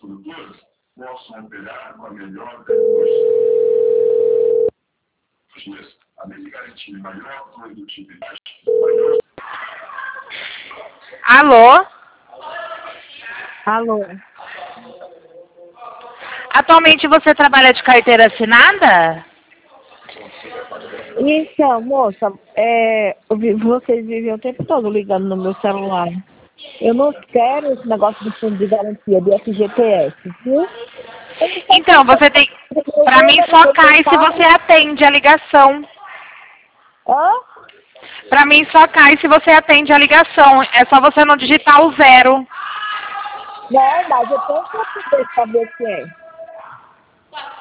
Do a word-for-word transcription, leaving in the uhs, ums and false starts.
produtoras possam operar com a melhor tecnologia. Além de garantir maior produtividade, maior... Alô? Alô? Atualmente você trabalha de carteira assinada? Então, moça, é, eu vi- vocês vivem o tempo todo ligando no meu celular. Eu não quero esse negócio de fundo de garantia do F G T S, viu? Então, você tem... Pra mim só cai se você atende a ligação. Hã? Pra mim só cai se você atende a ligação. É só você não digitar o zero. Não, mas eu tenho que poder saber quem é.